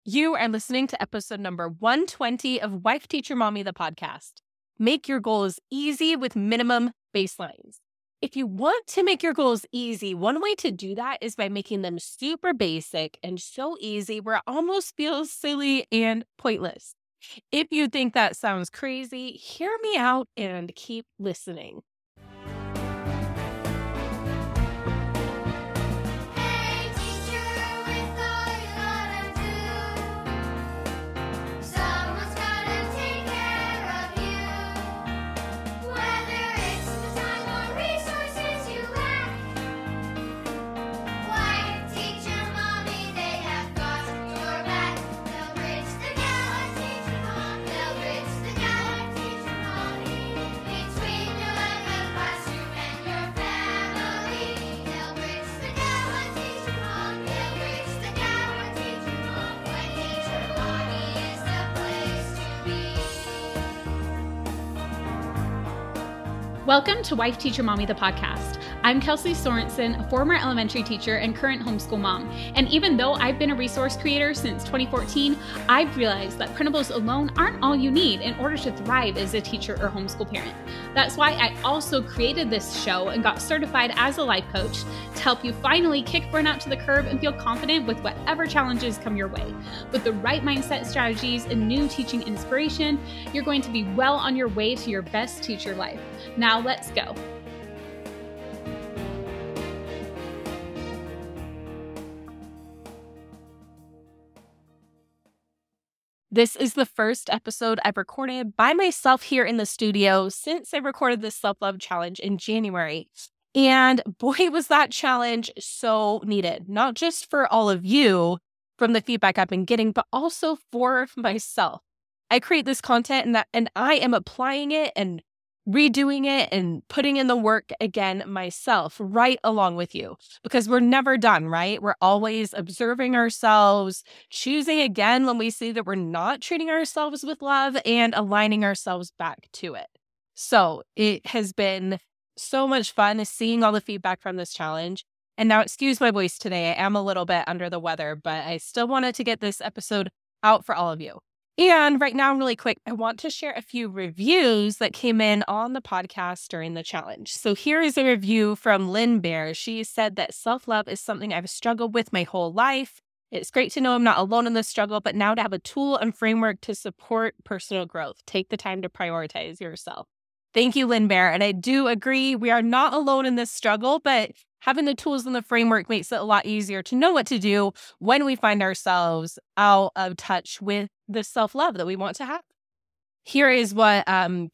You are listening to episode number 120 of Wife Teacher Mommy, the podcast. Make your goals easy with minimum baselines. If you want to make your goals easy, one way to do that is by making them super basic and so easy where it almost feels silly and pointless. If you think that sounds crazy, hear me out and keep listening. Hey teacher, with all you gotta do, someone's gotta take care of you. Whether it's the time or resources you lack, Wife Teacher Mommy, they have got your back. They'll bridge the gap, Teacher Mom. They'll bridge the gap, Teacher Mommy. Between you and the classroom and your family, they'll bridge the gap, Teacher Mom. They'll bridge the gap, Teacher Mom. When Teacher Mommy is the place to be. Welcome to Wife Teacher Mommy, the podcast. I'm Kelsey Sorensen, a former elementary teacher and current homeschool mom. And even though I've been a resource creator since 2014, I've realized that printables alone aren't all you need in order to thrive as a teacher or homeschool parent. That's why I also created this show and got certified as a life coach to help you finally kick burnout to the curb and feel confident with whatever challenges come your way. With the right mindset strategies and new teaching inspiration, you're going to be well on your way to your best teacher life. Now let's go. This is the first episode I've recorded by myself here in the studio since I recorded this self-love challenge in January. And boy, was that challenge so needed, not just for all of you from the feedback I've been getting, but also for myself. I create this content and I am applying it and redoing it and putting in the work again myself right along with you because we're never done, right? We're always observing ourselves, choosing again when we see that we're not treating ourselves with love and aligning ourselves back to it. So it has been so much fun seeing all the feedback from this challenge. And now, excuse my voice today. I am a little bit under the weather, but I still wanted to get this episode out for all of you. And right now, really quick, I want to share a few reviews that came in on the podcast during the challenge. So here is a review from Lynn Bear. She said that self-love is something I've struggled with my whole life. It's great to know I'm not alone in this struggle, but now to have a tool and framework to support personal growth. Take the time to prioritize yourself. Thank you, Lynn Bear. And I do agree, we are not alone in this struggle, but having the tools and the framework makes it a lot easier to know what to do when we find ourselves out of touch with the self-love that we want to have. Here is what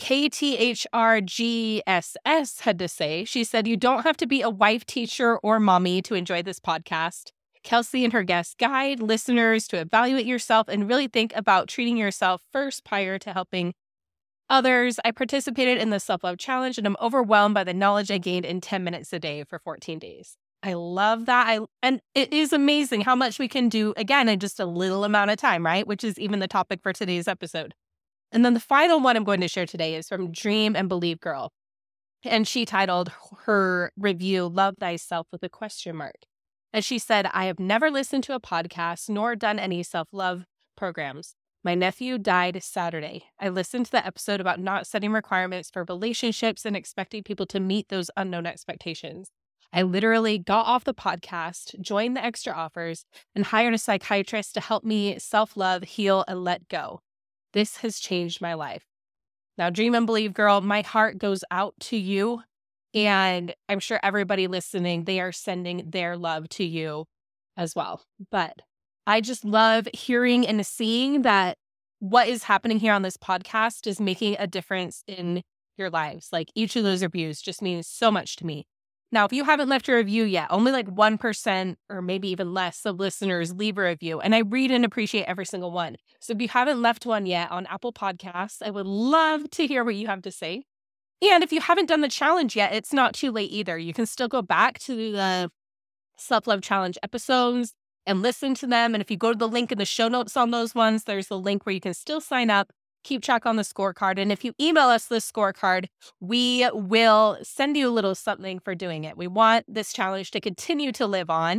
KTHRGSS had to say. She said, you don't have to be a wife, teacher, or mommy to enjoy this podcast. Kelsey and her guests guide listeners to evaluate yourself and really think about treating yourself first prior to helping others. I participated in the self-love challenge and I'm overwhelmed by the knowledge I gained in 10 minutes a day for 14 days. I love that. And it is amazing how much we can do, again, in just a little amount of time, right? Which is even the topic for today's episode. And then the final one I'm going to share today is from Dream and Believe Girl. And she titled her review, Love Thyself with a question mark. And she said, I have never listened to a podcast nor done any self-love programs. My nephew died Saturday. I listened to the episode about not setting requirements for relationships and expecting people to meet those unknown expectations. I literally got off the podcast, joined the extra offers, and hired a psychiatrist to help me self-love, heal, and let go. This has changed my life. Now, Dream and Believe Girl, my heart goes out to you, and I'm sure everybody listening, they are sending their love to you as well. But I just love hearing and seeing that what is happening here on this podcast is making a difference in your lives. Like each of those reviews just means so much to me. Now, if you haven't left a review yet, only like 1% or maybe even less of listeners leave a review. And I read and appreciate every single one. So if you haven't left one yet on Apple Podcasts, I would love to hear what you have to say. And if you haven't done the challenge yet, it's not too late either. You can still go back to the self-love challenge episodes and listen to them. And if you go to the link in the show notes on those ones, there's the link where you can still sign up, keep track on the scorecard. And if you email us this scorecard, we will send you a little something for doing it. We want this challenge to continue to live on.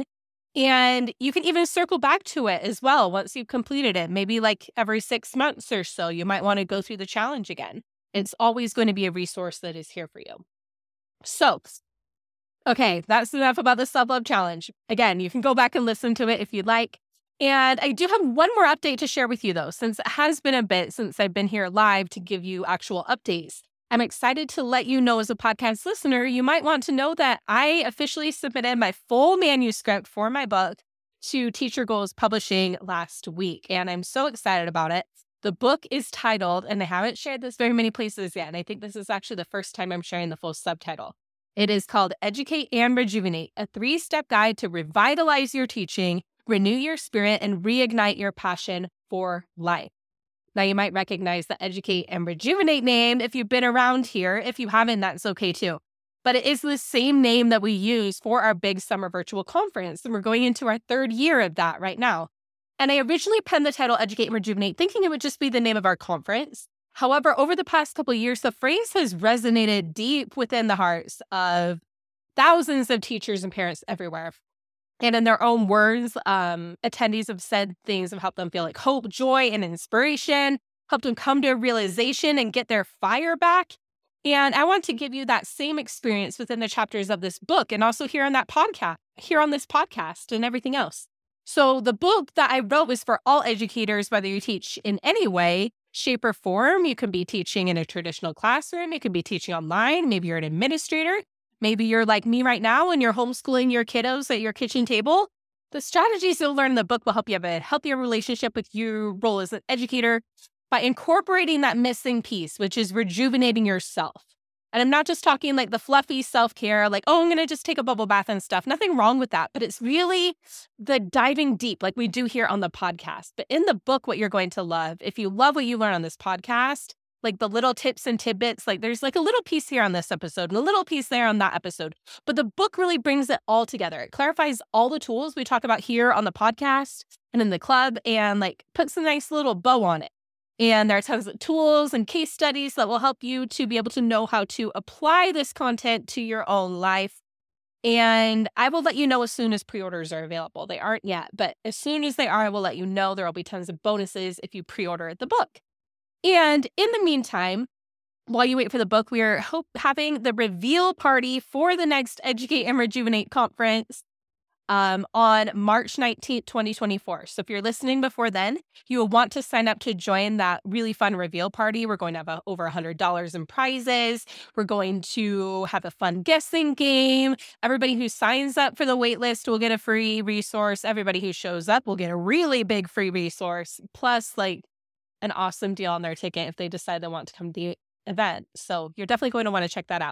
And you can even circle back to it as well once you've completed it. Maybe like every 6 months or so, you might want to go through the challenge again. It's always going to be a resource that is here for you. So, okay, that's enough about the self-love challenge. Again, you can go back and listen to it if you'd like. And I do have one more update to share with you, though, since it has been a bit since I've been here live to give you actual updates. I'm excited to let you know as a podcast listener, you might want to know that I officially submitted my full manuscript for my book to Teacher Goals Publishing last week, and I'm so excited about it. The book is titled, and I haven't shared this very many places yet, and I think this is actually the first time I'm sharing the full subtitle. It is called Educate and Rejuvenate, a 3-step guide to revitalize your teaching, renew your spirit, and reignite your passion for life. Now, you might recognize the Educate and Rejuvenate name if you've been around here. If you haven't, that's okay too. But it is the same name that we use for our big summer virtual conference, and we're going into our 3rd year of that right now. And I originally penned the title Educate and Rejuvenate thinking it would just be the name of our conference. However, over the past couple of years, the phrase has resonated deep within the hearts of thousands of teachers and parents everywhere. And in their own words, attendees have said things have helped them feel like hope, joy, and inspiration, helped them come to a realization and get their fire back. And I want to give you that same experience within the chapters of this book and also here on this podcast and everything else. So the book that I wrote was for all educators, whether you teach in any way, shape, or form. You can be teaching in a traditional classroom. You could be teaching online. Maybe you're an administrator. Maybe you're like me right now and you're homeschooling your kiddos at your kitchen table. The strategies you'll learn in the book will help you have a healthier relationship with your role as an educator by incorporating that missing piece, which is rejuvenating yourself. And I'm not just talking like the fluffy self-care, like, oh, I'm going to just take a bubble bath and stuff. Nothing wrong with that. But it's really the diving deep like we do here on the podcast. But in the book, what you're going to love, if you love what you learn on this podcast, like the little tips and tidbits, like there's like a little piece here on this episode and a little piece there on that episode. But the book really brings it all together. It clarifies all the tools we talk about here on the podcast and in the club and like puts a nice little bow on it. And there are tons of tools and case studies that will help you to be able to know how to apply this content to your own life. And I will let you know as soon as pre-orders are available. They aren't yet, but as soon as they are, I will let you know. There will be tons of bonuses if you pre-order the book. And in the meantime, while you wait for the book, we are having the reveal party for the next Educate and Rejuvenate conference on March 19th, 2024. So if you're listening before then, you will want to sign up to join that really fun reveal party. We're going to have over $100 in prizes. We're going to have a fun guessing game. Everybody who signs up for the wait list will get a free resource. Everybody who shows up will get a really big free resource, plus like an awesome deal on their ticket if they decide they want to come to the event. So you're definitely going to want to check that out.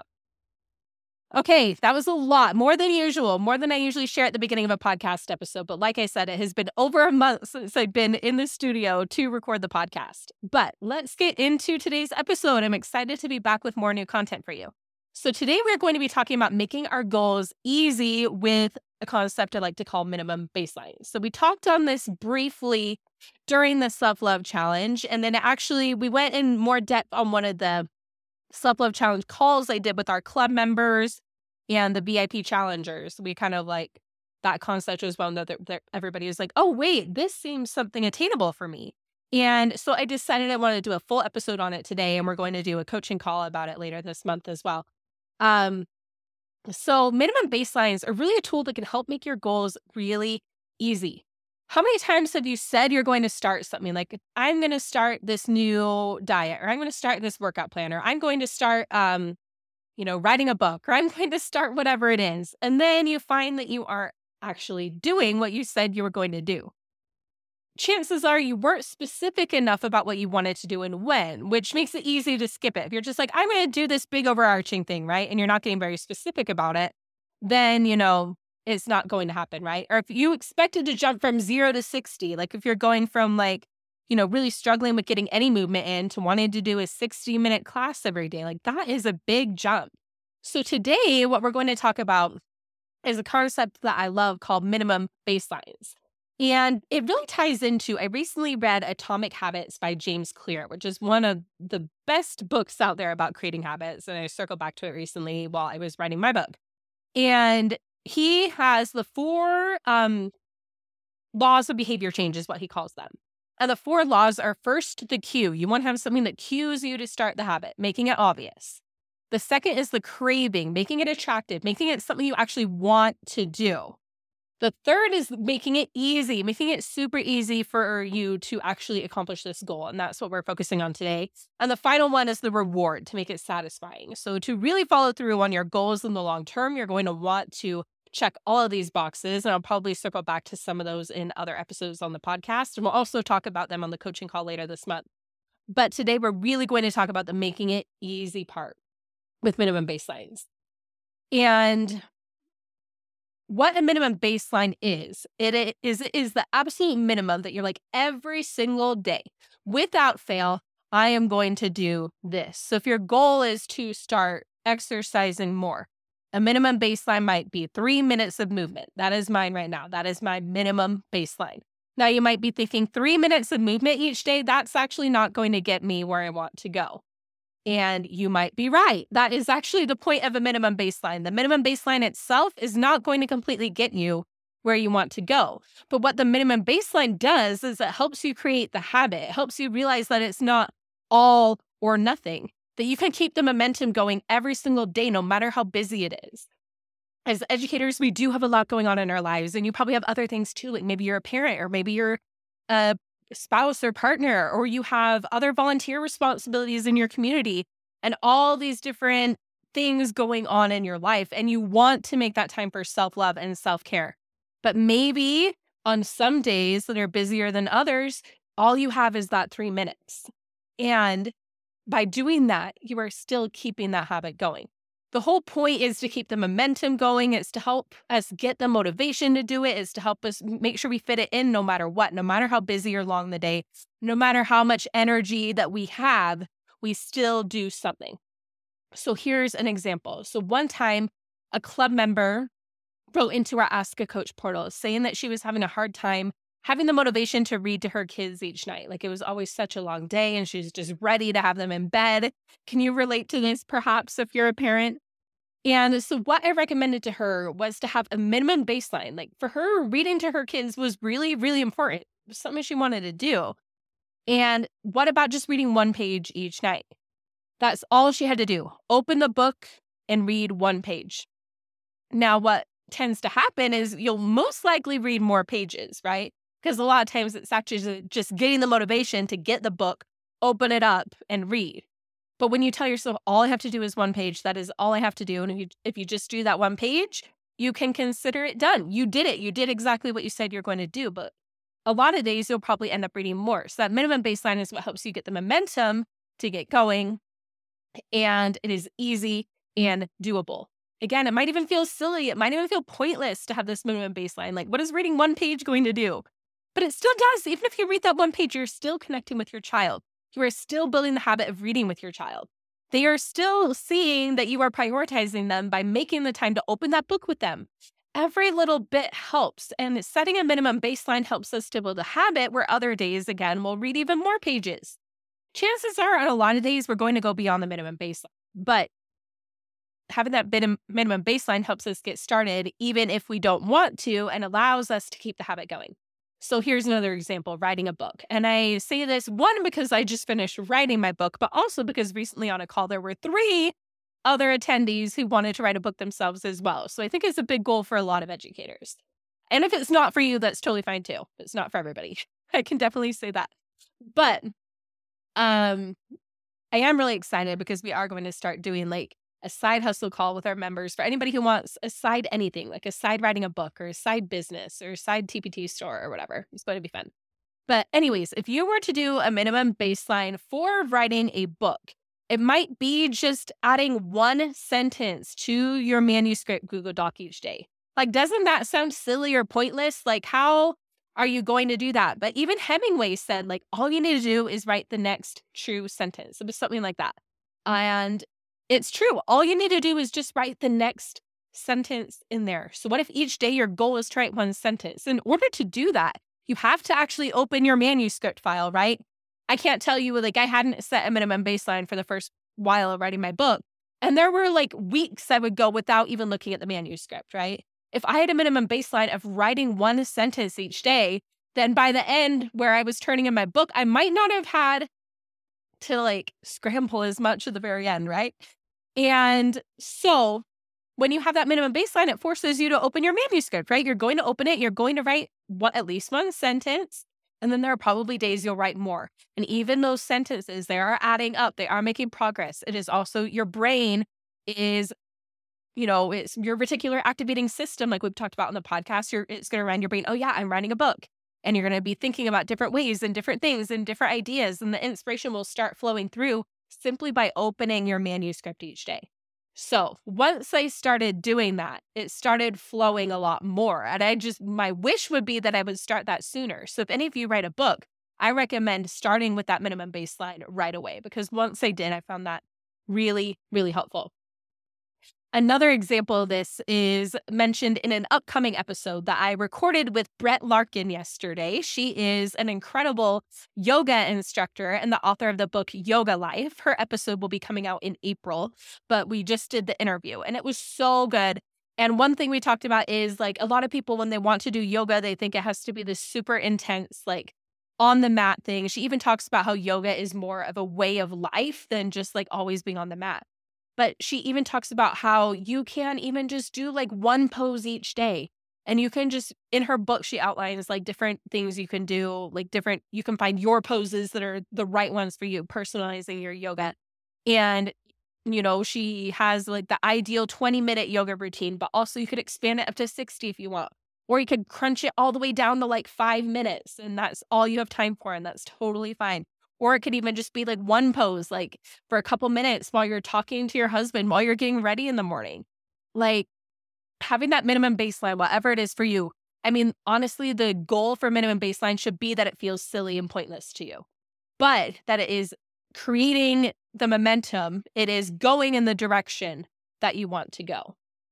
Okay, that was a lot, more than usual, more than I usually share at the beginning of a podcast episode. But like I said, it has been over a month since I've been in the studio to record the podcast. But let's get into today's episode. I'm excited to be back with more new content for you. So today we're going to be talking about making our goals easy with a concept I like to call minimum baseline. So we talked on this briefly during the self-love challenge, and then actually we went in more depth on one of the self-love challenge calls I did with our club members and the VIP challengers. We kind of like that concept was one that everybody was like, oh, wait, this seems something attainable for me. And so I decided I wanted to do a full episode on it today, and we're going to do a coaching call about it later this month as well. So minimum baselines are really a tool that can help make your goals really easy. How many times have you said you're going to start something like, I'm going to start this new diet, or I'm going to start this workout plan, or I'm going to start, writing a book, or I'm going to start whatever it is. And then you find that you aren't actually doing what you said you were going to do. Chances are you weren't specific enough about what you wanted to do and when, which makes it easy to skip it. If you're just like, I'm going to do this big overarching thing, right? And you're not getting very specific about it, then, it's not going to happen, right? Or if you expected to jump from 0 to 60, like if you're going from really struggling with getting any movement in to wanting to do a 60-minute class every day, like that is a big jump. So today, what we're going to talk about is a concept that I love called minimum baselines. And it really ties into, I recently read Atomic Habits by James Clear, which is one of the best books out there about creating habits. And I circled back to it recently while I was writing my book. And he has the 4 laws of behavior change is what he calls them. And the 4 laws are, first, the cue. You want to have something that cues you to start the habit, making it obvious. The second is the craving, making it attractive, making it something you actually want to do. The third is making it easy, making it super easy for you to actually accomplish this goal. And that's what we're focusing on today. And the final one is the reward, to make it satisfying. So to really follow through on your goals in the long term, you're going to want to check all of these boxes. And I'll probably circle back to some of those in other episodes on the podcast. And we'll also talk about them on the coaching call later this month. But today we're really going to talk about the making it easy part with minimum baselines. And what a minimum baseline is, it is the absolute minimum that you're like, every single day, without fail, I am going to do this. So if your goal is to start exercising more, a minimum baseline might be 3 minutes of movement. That is mine right now. That is my minimum baseline. Now you might be thinking 3 minutes of movement each day, that's actually not going to get me where I want to go. And you might be right. That is actually the point of a minimum baseline. The minimum baseline itself is not going to completely get you where you want to go. But what the minimum baseline does is it helps you create the habit. It helps you realize that it's not all or nothing, that you can keep the momentum going every single day, no matter how busy it is. As educators, we do have a lot going on in our lives, and you probably have other things too, like maybe you're a parent, or maybe you're a spouse or partner, or you have other volunteer responsibilities in your community and all these different things going on in your life. And you want to make that time for self-love and self-care. But maybe on some days that are busier than others, all you have is that 3 minutes. And by doing that, you are still keeping that habit going. The whole point is to keep the momentum going. It's to help us get the motivation to do it. It's to help us make sure we fit it in no matter what, no matter how busy or long the day, no matter how much energy that we have, we still do something. So here's an example. So one time, a club member wrote into our Ask a Coach portal saying that she was having a hard time having the motivation to read to her kids each night. Like, it was always such a long day and she's just ready to have them in bed. Can you relate to this perhaps if you're a parent? And so what I recommended to her was to have a minimum baseline. Like, for her, reading to her kids was really, really important. It was something she wanted to do. And what about just reading 1 page each night? That's all she had to do. Open the book and read 1 page. Now, what tends to happen is you'll most likely read more pages, right? Because a lot of times it's actually just getting the motivation to get the book, open it up, and read. But when you tell yourself, all I have to do is 1 page, that is all I have to do. And if you just do that 1 page, you can consider it done. You did it. You did exactly what you said you're going to do. But a lot of days, you'll probably end up reading more. So that minimum baseline is what helps you get the momentum to get going. And it is easy and doable. Again, it might even feel silly. It might even feel pointless to have this minimum baseline. Like, what is reading 1 page going to do? But it still does. Even if you read that 1 page, you're still connecting with your child. You are still building the habit of reading with your child. They are still seeing that you are prioritizing them by making the time to open that book with them. Every little bit helps, and setting a minimum baseline helps us to build a habit where other days, again, we'll read even more pages. Chances are on a lot of days, we're going to go beyond the minimum baseline, but having that minimum baseline helps us get started even if we don't want to, and allows us to keep the habit going. So here's another example, writing a book. And I say this, one, because I just finished writing my book, but also because recently on a call, there were 3 other attendees who wanted to write a book themselves as well. So I think it's a big goal for a lot of educators. And if it's not for you, that's totally fine too. It's not for everybody. I can definitely say that. But I am really excited because we are going to start doing like a side hustle call with our members for anybody who wants a side anything, like a side writing a book or a side business or a side TPT store or whatever. It's going to be fun. But anyways, if you were to do a minimum baseline for writing a book, it might be just adding 1 sentence to your manuscript Google Doc each day. Like, doesn't that sound silly or pointless? Like, how are you going to do that? But even Hemingway said, like, all you need to do is write the next true sentence. It was something like that. And it's true. All you need to do is just write the next sentence in there. So what if each day your goal is to write 1 sentence? In order to do that, you have to actually open your manuscript file, right? I can't tell you, like, I hadn't set a minimum baseline for the first while of writing my book. And there were like weeks I would go without even looking at the manuscript, right? If I had a minimum baseline of writing one sentence each day, then by the end where I was turning in my book, I might not have had to like scramble as much at the very end, right? And so when you have that minimum baseline, it forces you to open your manuscript, right? You're going to open it, you're going to write at least one sentence, and then there are probably days you'll write more. And even those sentences, they are adding up, they are making progress. It is also your brain is, it's your reticular activating system, like we've talked about on the podcast. It's going to remind your brain, oh yeah, I'm writing a book. And you're going to be thinking about different ways and different things and different ideas. And the inspiration will start flowing through simply by opening your manuscript each day. So once I started doing that, it started flowing a lot more. And my wish would be that I would start that sooner. So if any of you write a book, I recommend starting with that minimum baseline right away, because once I did, I found that really, really helpful. Another example of this is mentioned in an upcoming episode that I recorded with Brett Larkin yesterday. She is an incredible yoga instructor and the author of the book Yoga Life. Her episode will be coming out in April, but we just did the interview and it was so good. And one thing we talked about is like a lot of people, when they want to do yoga, they think it has to be this super intense, like on the mat thing. She even talks about how yoga is more of a way of life than just like always being on the mat. But she even talks about how you can even just do like one pose each day. And you can just, in her book, she outlines like different things you can do, like you can find your poses that are the right ones for you, personalizing your yoga. And, she has like the ideal 20-minute yoga routine, but also you could expand it up to 60 if you want. Or you could crunch it all the way down to like 5 minutes and that's all you have time for. And that's totally fine. Or it could even just be like one pose, like for a couple minutes while you're talking to your husband, while you're getting ready in the morning. Like having that minimum baseline, whatever it is for you. I mean, honestly, the goal for minimum baseline should be that it feels silly and pointless to you, but that it is creating the momentum. It is going in the direction that you want to go.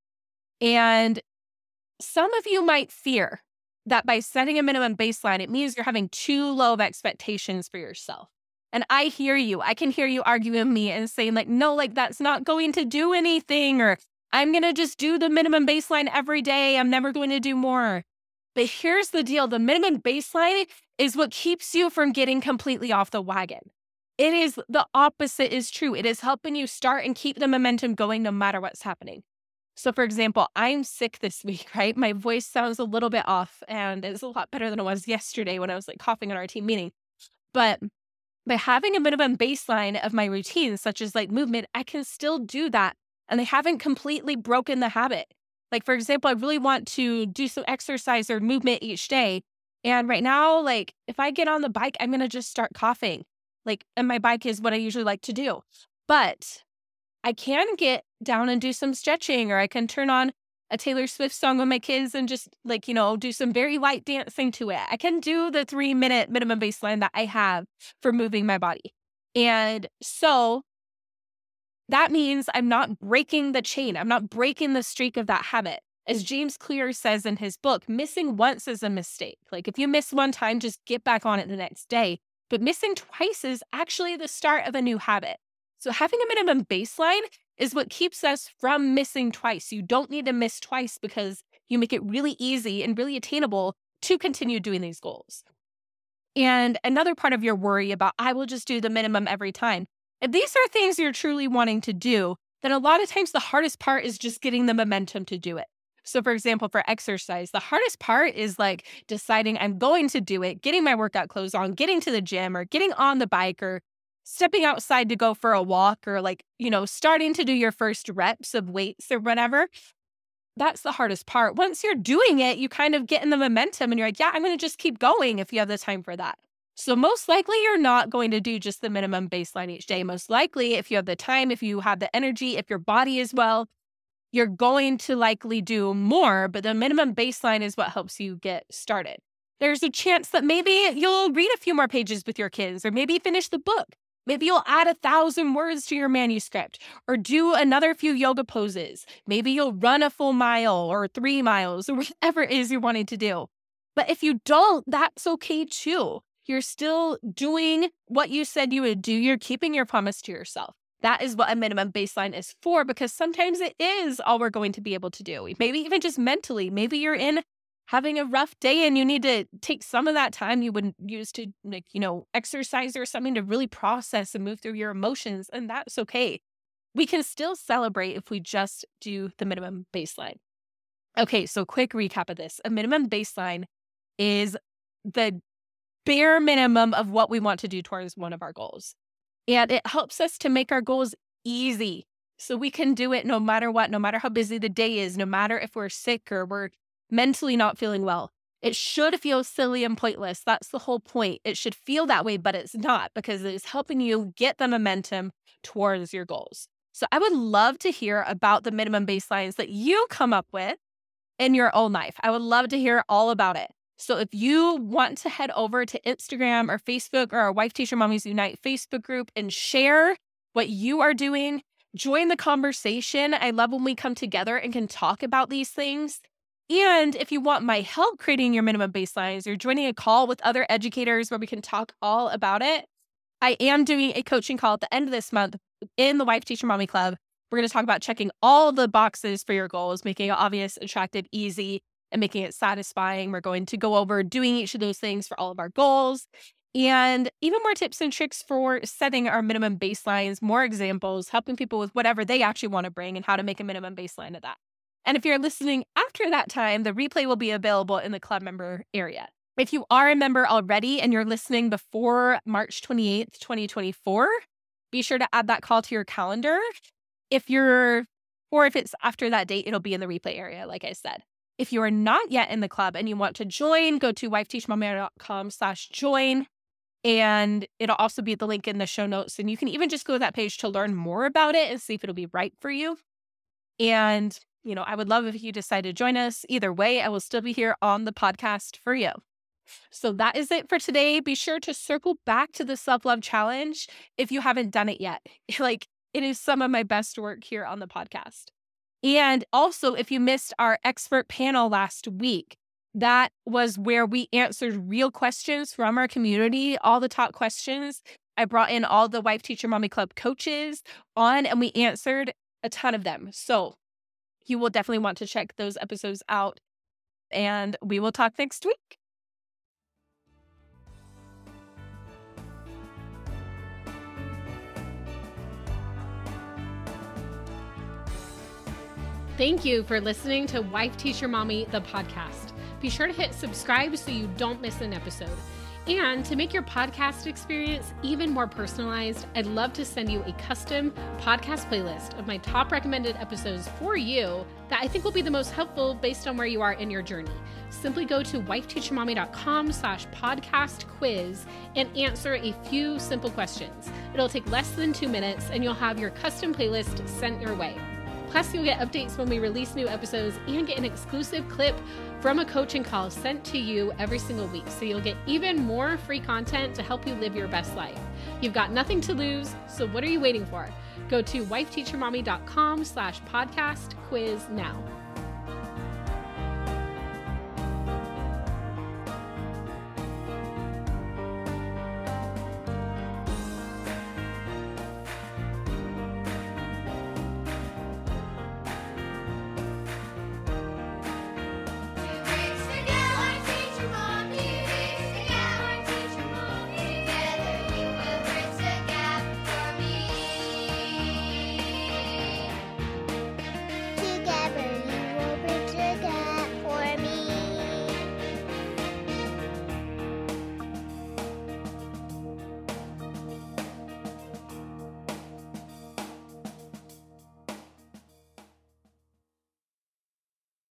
And some of you might fear that by setting a minimum baseline, it means you're having too low of expectations for yourself. And I hear you. I can hear you arguing with me and saying like, no, like that's not going to do anything, or I'm going to just do the minimum baseline every day. I'm never going to do more. But here's the deal. The minimum baseline is what keeps you from getting completely off the wagon. It is the opposite is true. It is helping you start and keep the momentum going no matter what's happening. So for example, I'm sick this week, right? My voice sounds a little bit off and it's a lot better than it was yesterday when I was like coughing in our team meeting. But by having a minimum baseline of my routines, such as like movement, I can still do that. And they haven't completely broken the habit. Like, for example, I really want to do some exercise or movement each day. And right now, like if I get on the bike, I'm going to just start coughing. And my bike is what I usually like to do. But I can get down and do some stretching, or I can turn on a Taylor Swift song with my kids and just do some very light dancing to it. I can do the 3-minute minimum baseline that I have for moving my body. And so that means I'm not breaking the chain. I'm not breaking the streak of that habit. As James Clear says in his book, missing once is a mistake. Like if you miss one time, just get back on it the next day. But missing twice is actually the start of a new habit. So having a minimum baseline is what keeps us from missing twice. You don't need to miss twice because you make it really easy and really attainable to continue doing these goals. And another part of your worry about, I will just do the minimum every time. If these are things you're truly wanting to do, then a lot of times the hardest part is just getting the momentum to do it. So for example, for exercise, the hardest part is like deciding I'm going to do it, getting my workout clothes on, getting to the gym or getting on the bike or stepping outside to go for a walk or starting to do your first reps of weights or whatever. That's the hardest part. Once you're doing it, you kind of get in the momentum and you're like, yeah, I'm going to just keep going if you have the time for that. So most likely you're not going to do just the minimum baseline each day. Most likely, if you have the time, if you have the energy, if your body is well, you're going to likely do more, but the minimum baseline is what helps you get started. There's a chance that maybe you'll read a few more pages with your kids, or maybe finish the book. Maybe you'll add 1,000 words to your manuscript or do another few yoga poses. Maybe you'll run a full mile or 3 miles or whatever it is you're wanting to do. But if you don't, that's okay too. You're still doing what you said you would do. You're keeping your promise to yourself. That is what a minimum baseline is for, because sometimes it is all we're going to be able to do. Maybe even just mentally. Maybe you're having a rough day and you need to take some of that time you would use to exercise or something to really process and move through your emotions. And that's okay. We can still celebrate if we just do the minimum baseline. Okay, so quick recap of this. A minimum baseline is the bare minimum of what we want to do towards one of our goals. And it helps us to make our goals easy so we can do it no matter what, no matter how busy the day is, no matter if we're sick or we're mentally not feeling well. It should feel silly and pointless. That's the whole point. It should feel that way, but it's not, because it's helping you get the momentum towards your goals. So I would love to hear about the minimum baselines that you come up with in your own life. I would love to hear all about it. So if you want to head over to Instagram or Facebook or our Wife Teacher Mommies Unite Facebook group and share what you are doing, join the conversation. I love when we come together and can talk about these things. And if you want my help creating your minimum baselines, you're joining a call with other educators where we can talk all about it. I am doing a coaching call at the end of this month in the Wife Teacher Mommy Club. We're going to talk about checking all the boxes for your goals, making it obvious, attractive, easy, and making it satisfying. We're going to go over doing each of those things for all of our goals, and even more tips and tricks for setting our minimum baselines, more examples, helping people with whatever they actually want to bring and how to make a minimum baseline of that. And if you're listening after that time, the replay will be available in the club member area. If you are a member already and you're listening before March 28th, 2024, be sure to add that call to your calendar. If it's after that date, it'll be in the replay area, like I said. If you are not yet in the club and you want to join, go to wifeteachermommy.com/join. And it'll also be the link in the show notes. And you can even just go to that page to learn more about it and see if it'll be right for you. And I would love if you decide to join us. Either way, I will still be here on the podcast for you. So that is it for today. Be sure to circle back to the self-love challenge if you haven't done it yet. It is some of my best work here on the podcast. And also, if you missed our expert panel last week, that was where we answered real questions from our community, all the top questions. I brought in all the Wife Teacher Mommy Club coaches on, and we answered a ton of them. So you will definitely want to check those episodes out, and we will talk next week. Thank you for listening to Wife Teacher Mommy, the podcast. Be sure to hit subscribe so you don't miss an episode. And to make your podcast experience even more personalized, I'd love to send you a custom podcast playlist of my top recommended episodes for you that I think will be the most helpful based on where you are in your journey. Simply go to wifeteachermommy.com/podcast quiz and answer a few simple questions. It'll take less than 2 minutes and you'll have your custom playlist sent your way. Plus, you'll get updates when we release new episodes and get an exclusive clip from a coaching call sent to you every single week. So you'll get even more free content to help you live your best life. You've got nothing to lose, so what are you waiting for? Go to wifeteachermommy.com/podcast quiz now.